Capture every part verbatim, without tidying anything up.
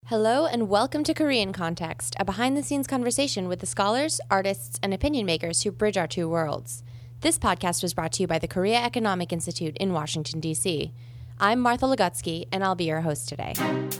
Hello and welcome to Korean Context, a behind-the-scenes conversation with the scholars, artists, and opinion makers who bridge our two worlds. This podcast was brought to you by the Korea Economic Institute in Washington, D C I'm Martha Lagutsky, and I'll be your host today.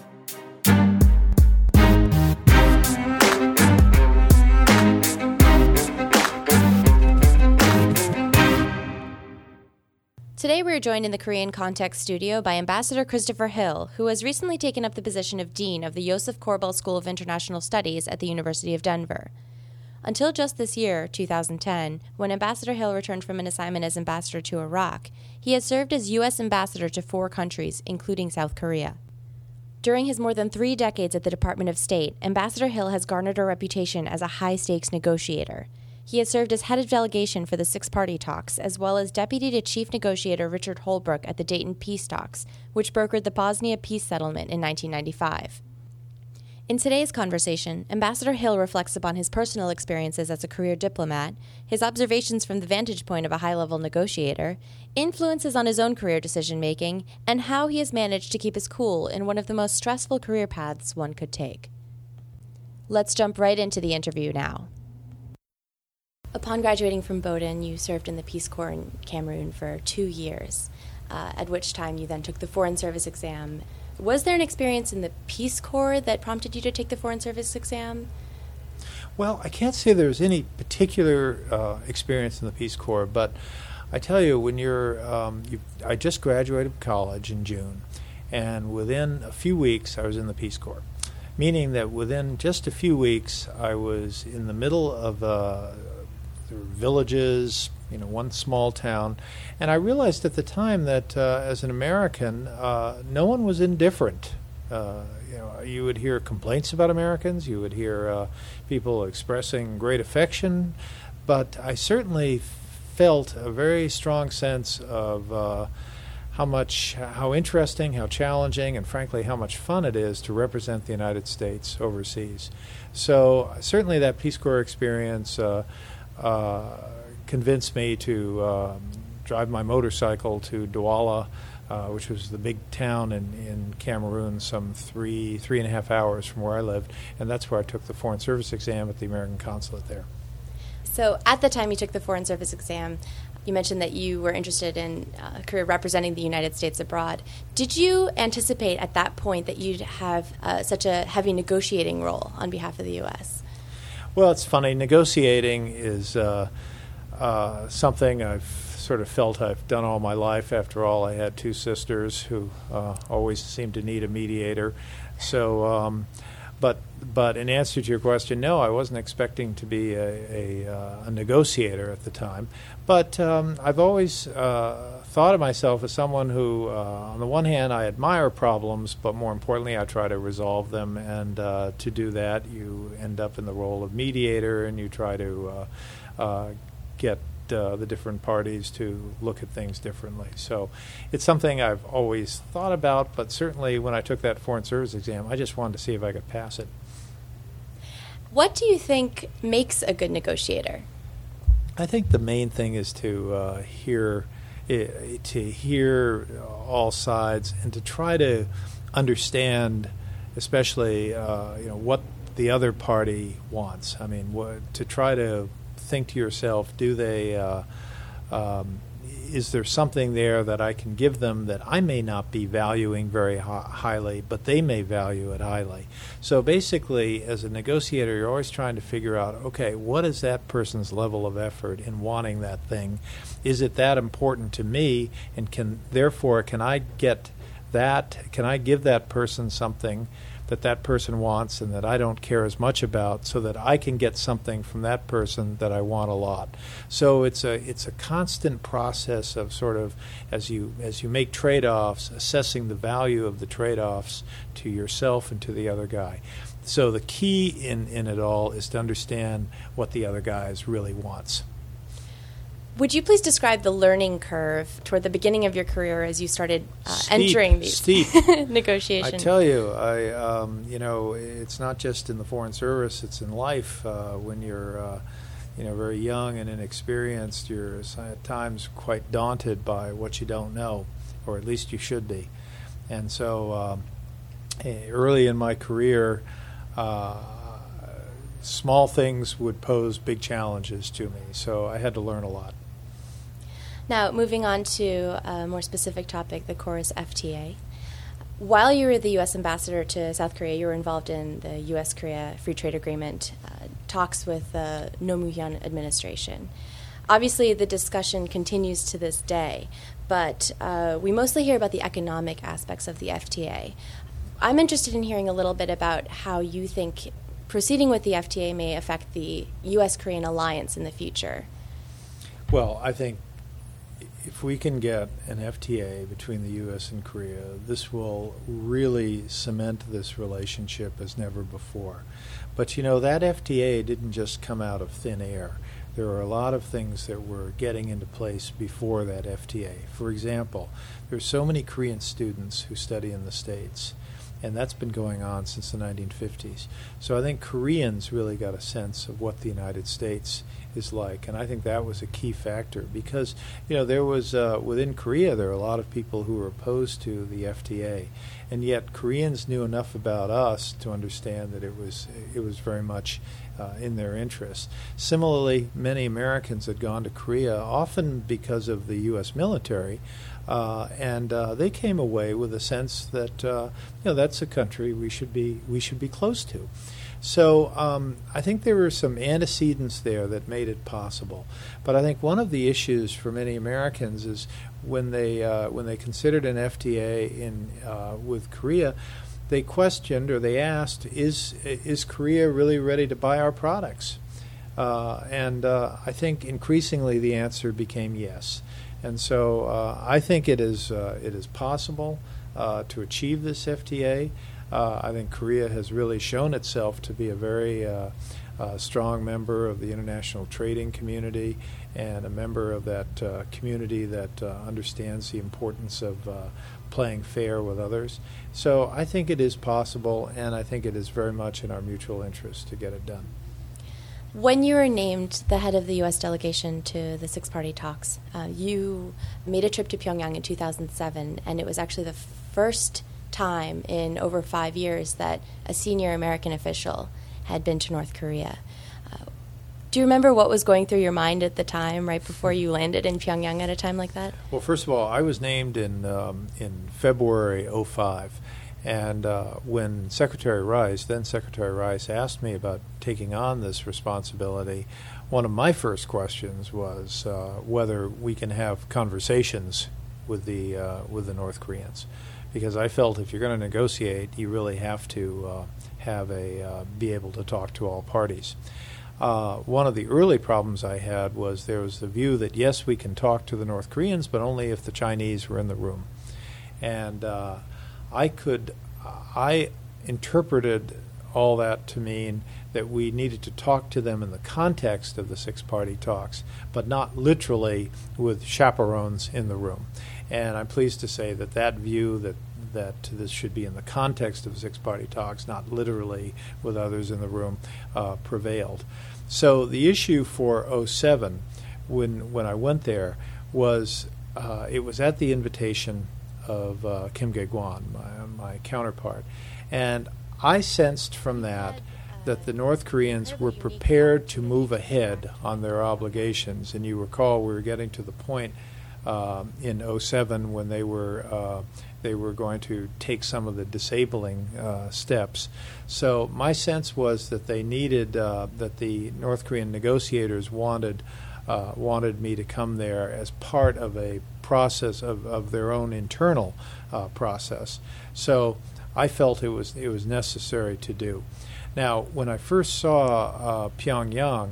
Today we are joined in the Korean Context studio by Ambassador Christopher Hill, who has recently taken up the position of Dean of the Joseph Korbel School of International Studies at the University of Denver. Until just this year, two thousand ten, when Ambassador Hill returned from an assignment as ambassador to Iraq, he has served as U S ambassador to four countries, including South Korea. During his more than three decades at the Department of State, Ambassador Hill has garnered a reputation as a high-stakes negotiator. He has served as head of delegation for the six-party talks, as well as deputy to chief negotiator Richard Holbrooke at the Dayton Peace Talks, which brokered the Bosnia peace settlement in nineteen ninety-five. In today's conversation, Ambassador Hill reflects upon his personal experiences as a career diplomat, his observations from the vantage point of a high-level negotiator, influences on his own career decision-making, and how he has managed to keep his cool in one of the most stressful career paths one could take. Let's jump right into the interview now. Upon graduating from Bowdoin, you served in the Peace Corps in Cameroon for two years, uh, at which time you then took the Foreign Service exam. Was there an experience in the Peace Corps that prompted you to take the Foreign Service exam? Well, I can't say there was any particular uh, experience in the Peace Corps, but I tell you, when you're, um, you, I just graduated college in June, and within a few weeks I was in the Peace Corps, meaning that within just a few weeks I was in the middle of uh, villages, you know, one small town, and I realized at the time that uh, as an American, uh, no one was indifferent. Uh, you know, you would hear complaints about Americans, you would hear uh, people expressing great affection, but I certainly felt a very strong sense of uh, how much, how interesting, how challenging, and frankly, how much fun it is to represent the United States overseas. So certainly that Peace Corps experience uh, Uh, convinced me to um, drive my motorcycle to Douala, uh, which was the big town in, in Cameroon, some three, three and a half hours from where I lived, and that's where I took the Foreign Service exam at the American consulate there. So at the time you took the Foreign Service exam, you mentioned that you were interested in uh, a career representing the United States abroad. Did you anticipate at that point that you'd have uh, such a heavy negotiating role on behalf of the U S? Well, it's funny. Negotiating is uh, uh, something I've sort of felt I've done all my life. After all, I had two sisters who uh, always seemed to need a mediator. So, um, but but in answer to your question, no, I wasn't expecting to be a, a, uh, a negotiator at the time. But um, I've always uh, thought of myself as someone who, uh, on the one hand, I admire problems, but more importantly, I try to resolve them. And uh, to do that, you end up in the role of mediator, and you try to uh, uh, get uh, the different parties to look at things differently. So it's something I've always thought about, but certainly when I took that Foreign Service exam, I just wanted to see if I could pass it. What do you think makes a good negotiator? I think the main thing is to uh, hear uh, to hear all sides and to try to understand, especially uh, you know, what the other party wants. I mean, what, to try to think to yourself: do they? Uh, um, is there something there that I can give them that I may not be valuing very hi- highly, but they may value it highly? So basically, as a negotiator, you're always trying to figure out, okay, what is that person's level of effort in wanting that thing? Is it that important to me? And can therefore, can I get that? Can I give that person something that that person wants and that I don't care as much about, so that I can get something from that person that I want a lot? So it's a it's a constant process of sort of, as you as you make trade-offs, assessing the value of the trade-offs to yourself and to the other guy. So the key in, in it all is to understand what the other guy really wants. Would you please describe the learning curve toward the beginning of your career as you started uh, steep, entering these steep. negotiations? I tell you, I um, you know, it's not just in the Foreign Service; it's in life. Uh, when you're, uh, you know, very young and inexperienced, you're at times quite daunted by what you don't know, or at least you should be. And so, um, eh, early in my career, uh, small things would pose big challenges to me, so I had to learn a lot. Now, moving on to a more specific topic, the Chorus F T A. While you were the U S ambassador to South Korea, you were involved in the U S Korea Free Trade Agreement uh, talks with the Roh Moo-hyun administration. Obviously, the discussion continues to this day, but uh, we mostly hear about the economic aspects of the F T A. I'm interested in hearing a little bit about how you think proceeding with the F T A may affect the U S Korean alliance in the future. Well, I think if we can get an F T A between the U S and Korea, this will really cement this relationship as never before. But you know, that F T A didn't just come out of thin air. There are a lot of things that were getting into place before that F T A. For example, there's so many Korean students who study in the States, and that's been going on since the nineteen fifties. So I think Koreans really got a sense of what the United States is like, and I think that was a key factor because, you know, there was, uh, within Korea, there are a lot of people who were opposed to the F T A, and yet Koreans knew enough about us to understand that it was, it was very much uh, in their interest. Similarly, many Americans had gone to Korea, often because of the U S military, Uh, and uh, they came away with a sense that uh, you know, that's a country we should be we should be close to. So um, I think there were some antecedents there that made it possible. But I think one of the issues for many Americans is when they uh, when they considered an F T A in uh, with Korea, they questioned or they asked, is is Korea really ready to buy our products? Uh, and uh, I think increasingly the answer became yes. And so uh, I think it is uh, it is possible uh, to achieve this F T A. Uh, I think Korea has really shown itself to be a very uh, uh, strong member of the international trading community and a member of that uh, community that uh, understands the importance of uh, playing fair with others. So I think it is possible, and I think it is very much in our mutual interest to get it done. When you were named the head of the U S delegation to the six-party talks, uh, you made a trip to Pyongyang in two thousand seven, and it was actually the first time in over five years that a senior American official had been to North Korea. Uh, do you remember what was going through your mind at the time, right before you landed in Pyongyang at a time like that? Well, first of all, I was named in um, in February oh five. And uh, when Secretary Rice, then Secretary Rice, asked me about taking on this responsibility, one of my first questions was uh, whether we can have conversations with the uh, with the North Koreans, because I felt if you're going to negotiate, you really have to uh, have a uh, be able to talk to all parties. Uh, one of the early problems I had was there was the view that yes, we can talk to the North Koreans, but only if the Chinese were in the room, and uh, I could, I interpreted all that to mean that we needed to talk to them in the context of the six-party talks, but not literally with chaperones in the room. And I'm pleased to say that that view that that this should be in the context of six-party talks, not literally with others in the room, uh, prevailed. So the issue for oh seven, when when I went there, was uh, it was at the invitation of uh, Kim Gae-gwan, my, my counterpart. And I sensed from that that the North Koreans were prepared to move ahead on their obligations. And you recall we were getting to the point uh, in oh seven when they were uh, they were going to take some of the disabling uh, steps. So my sense was that they needed, uh, that the North Korean negotiators wanted uh, wanted me to come there as part of a process of, of their own internal uh, process. So I felt it was it was necessary to do. Now, when I first saw uh, Pyongyang,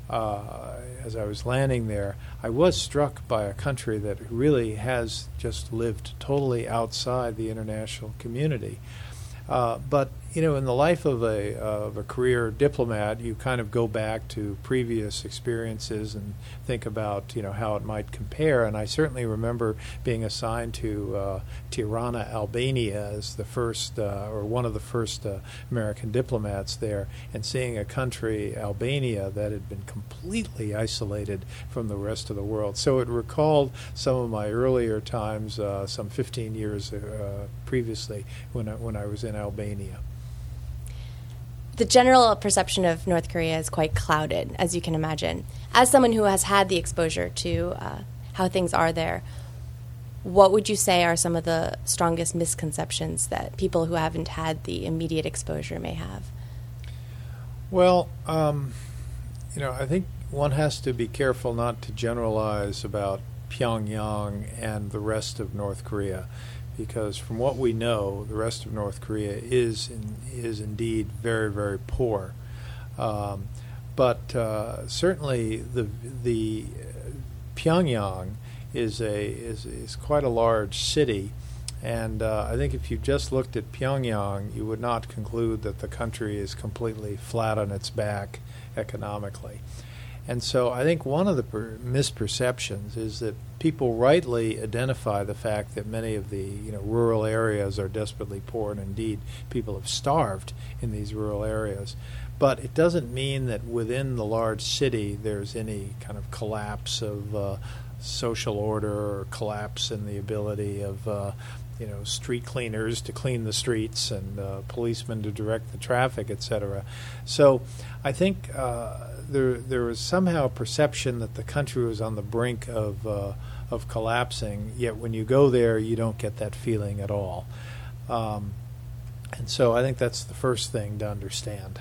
uh, as I was landing there, I was struck by a country that really has just lived totally outside the international community. Uh, but you know, in the life of a of a career diplomat, you kind of go back to previous experiences and think about, you know, how it might compare. And I certainly remember being assigned to uh, Tirana, Albania, as the first uh, or one of the first uh, American diplomats there, and seeing a country, Albania, that had been completely isolated from the rest of the world. So it recalled some of my earlier times, uh, some fifteen years uh, previously, when I, when I was in Albania. The general perception of North Korea is quite clouded, as you can imagine. As someone who has had the exposure to uh, how things are there, what would you say are some of the strongest misconceptions that people who haven't had the immediate exposure may have? Well, um, you know, I think one has to be careful not to generalize about Pyongyang and the rest of North Korea, because from what we know, the rest of North Korea is in, is indeed very, very poor. Um, but uh, certainly the the Pyongyang is a is is quite a large city, and uh, I think if you just looked at Pyongyang, you would not conclude that the country is completely flat on its back economically. And so I think one of the per- misperceptions is that people rightly identify the fact that many of the you know rural areas are desperately poor, and indeed people have starved in these rural areas. But it doesn't mean that within the large city there's any kind of collapse of uh, social order or collapse in the ability of uh, you know street cleaners to clean the streets and uh, policemen to direct the traffic, et cetera. So I think uh, there there was somehow a perception that the country was on the brink of uh, of collapsing. Yet when you go there, you don't get that feeling at all. Um, and so I think that's the first thing to understand.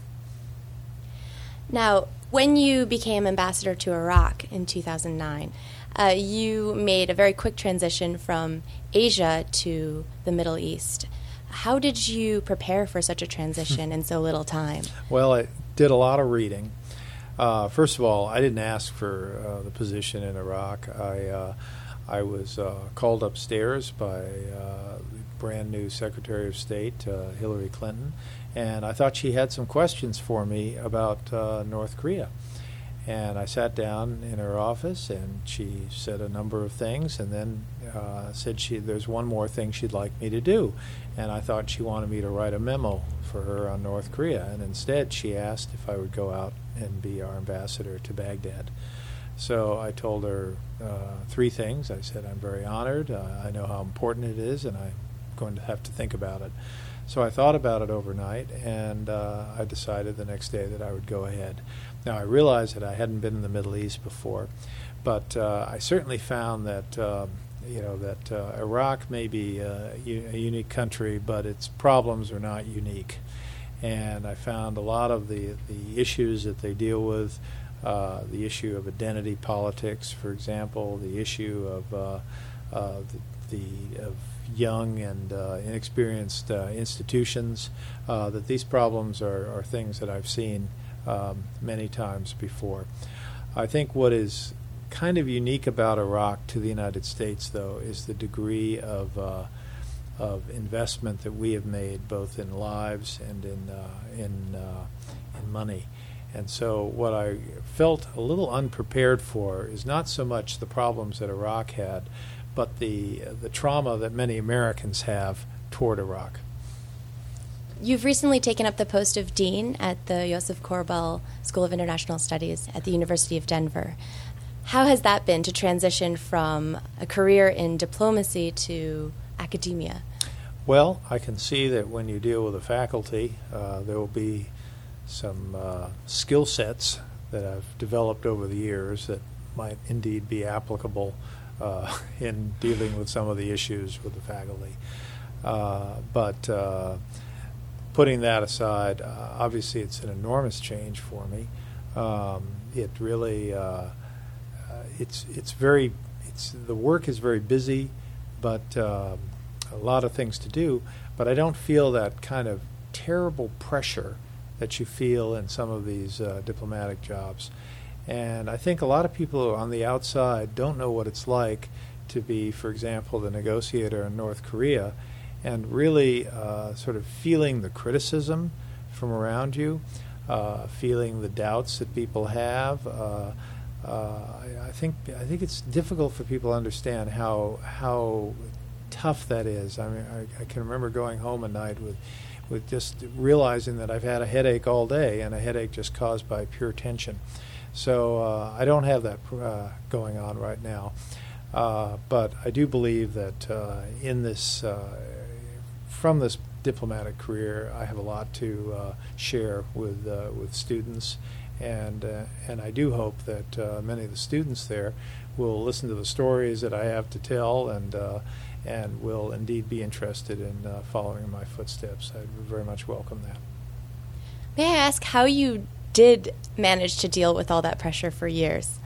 Now, when you became ambassador to Iraq in two thousand nine, uh, you made a very quick transition from Asia to the Middle East. How did you prepare for such a transition in so little time? Well, I did a lot of reading. Uh, first of all, I didn't ask for uh, the position in Iraq. I uh, I was uh, called upstairs by uh, the brand new Secretary of State, uh, Hillary Clinton, and I thought she had some questions for me about uh, North Korea. And I sat down in her office, and she said a number of things, and then uh, said she there's one more thing she'd like me to do. And I thought she wanted me to write a memo for her on North Korea, and instead she asked if I would go out and be our ambassador to Baghdad. So I told her uh, three things. I said, I'm very honored. Uh, I know how important it is, and I'm going to have to think about it. So I thought about it overnight, and uh, I decided the next day that I would go ahead. Now, I realized that I hadn't been in the Middle East before, but uh, I certainly found that uh, you know that uh, Iraq may be uh, a unique country, but its problems are not unique. And I found a lot of the, the issues that they deal with, uh, the issue of identity politics, for example, the issue of uh, uh, the, the of young and uh, inexperienced uh, institutions, uh, that these problems are, are things that I've seen um, many times before. I think what is kind of unique about Iraq to the United States, though, is the degree of uh, of investment that we have made, both in lives and in uh, in uh, in money. And so what I felt a little unprepared for is not so much the problems that Iraq had, but the uh, the trauma that many Americans have toward Iraq. You've recently taken up the post of dean at the Joseph Korbel School of International Studies at the University of Denver. How has that been to transition from a career in diplomacy to academia? Well, I can see that when you deal with a faculty, uh, there will be some uh, skill sets that I've developed over the years that might indeed be applicable uh, in dealing with some of the issues with the faculty. Uh, but uh, putting that aside, uh, obviously it's an enormous change for me. Um, it really, uh, uh, it's it's very, it's the work is very busy, but um, a lot of things to do. But I don't feel that kind of terrible pressure that you feel in some of these uh, diplomatic jobs. And I think a lot of people on the outside don't know what it's like to be, for example, the negotiator in North Korea, and really uh, sort of feeling the criticism from around you, uh, feeling the doubts that people have. Uh, uh, I, I think I think it's difficult for people to understand how how tough that is. I mean, I, I can remember going home at night with with just realizing that I've had a headache all day, and a headache just caused by pure tension. So uh, I don't have that uh, going on right now. Uh, but I do believe that uh, in this, uh, from this diplomatic career, I have a lot to uh, share with uh, with students, and uh, and I do hope that uh, many of the students there will listen to the stories that I have to tell, and uh, and will indeed be interested in uh, following in my footsteps. I very much welcome that. May I ask how you did manage to deal with all that pressure for years?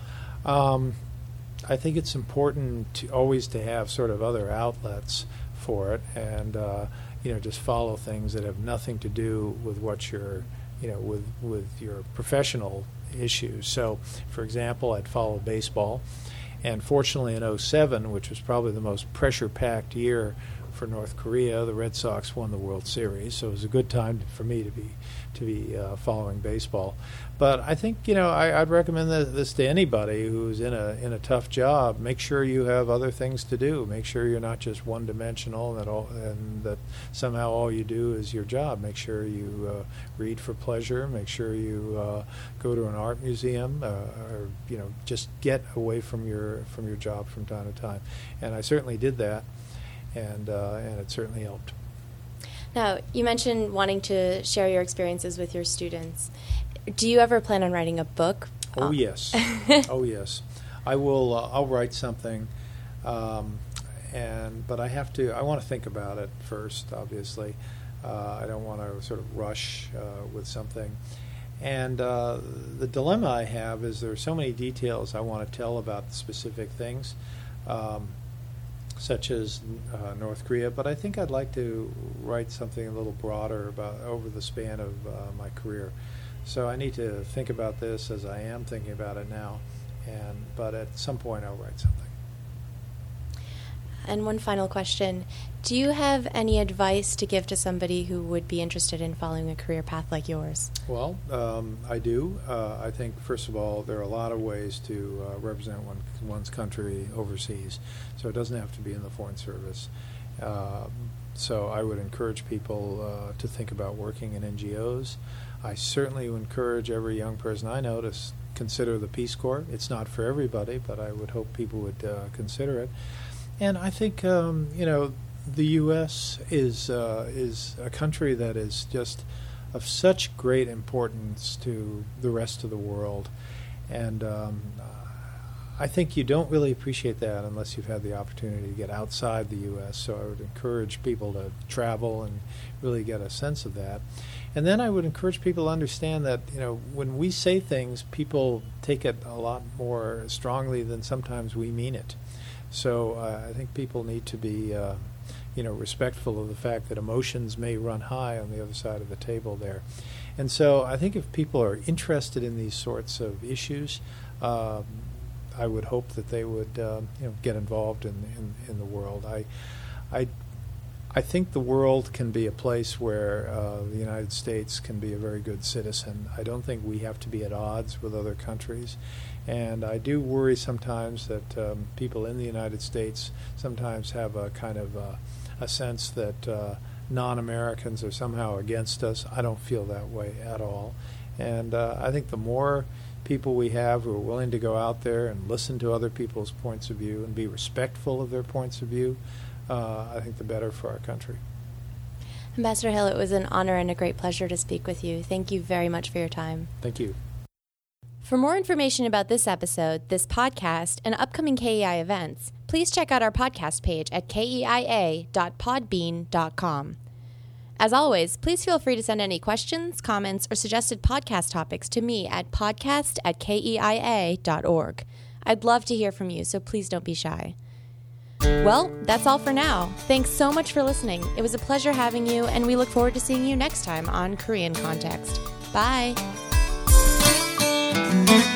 Um, I think it's important to always to have sort of other outlets for it, and uh, you know, just follow things that have nothing to do with what you're, you know, with with your professional issues. So, for example, I'd follow baseball, and fortunately in oh seven, which was probably the most pressure-packed year for North Korea, the Red Sox won the World Series, so it was a good time for me to be to be uh, following baseball. But I think, you know, I, I'd recommend this to anybody who's in a in a tough job. Make sure you have other things to do. Make sure you're not just one-dimensional, and that all, and that somehow all you do is your job. Make sure you uh, read for pleasure. Make sure you uh, go to an art museum, uh, or you know, just get away from your from your job from time to time. And I certainly did that, and uh, and it certainly helped. Now, you mentioned wanting to share your experiences with your students. Do you ever plan on writing a book? Oh, yes. Oh, yes. I will. Uh, I'll write something, um, and but I have to. I want to think about it first. Obviously, uh, I don't want to sort of rush uh, with something. And uh, the dilemma I have is there are so many details I want to tell about specific things, um, such as uh, North Korea. But I think I'd like to write something a little broader about over the span of uh, my career. So I need to think about this as I am thinking about it now, and but at some point I'll write something. And one final question. Do you have any advice to give to somebody who would be interested in following a career path like yours? Well, um, I do. Uh, I think, first of all, there are a lot of ways to uh, represent one, one's country overseas, so it doesn't have to be in the Foreign Service. Uh, so I would encourage people uh, to think about working in N G Os. I certainly would encourage every young person I know to s- consider the Peace Corps. It's not for everybody, but I would hope people would uh, consider it. And I think, um, you know, the U S is uh, is a country that is just of such great importance to the rest of the world. And um, I think you don't really appreciate that unless you've had the opportunity to get outside the U S. So I would encourage people to travel and really get a sense of that. And then I would encourage people to understand that, you know, when we say things, people take it a lot more strongly than sometimes we mean it. So uh, I think people need to be, uh, you know, respectful of the fact that emotions may run high on the other side of the table there. And so I think if people are interested in these sorts of issues, um, I would hope that they would, uh, you know, get involved in, in, in the world. I, I, I think the world can be a place where uh, the United States can be a very good citizen. I don't think we have to be at odds with other countries. And I do worry sometimes that um, people in the United States sometimes have a kind of uh, a sense that uh, non-Americans are somehow against us. I don't feel that way at all. And uh, I think the more people we have who are willing to go out there and listen to other people's points of view and be respectful of their points of view, uh, I think the better for our country. Ambassador Hill, it was an honor and a great pleasure to speak with you. Thank you very much for your time. Thank you. For more information about this episode, this podcast, and upcoming K E I events, please check out our podcast page at k e i a dot podbean dot com. As always, please feel free to send any questions, comments, or suggested podcast topics to me at podcast at k e i a dot org. I'd love to hear from you, so please don't be shy. Well, that's all for now. Thanks so much for listening. It was a pleasure having you, and we look forward to seeing you next time on Korean Context. Bye! Mm-hmm.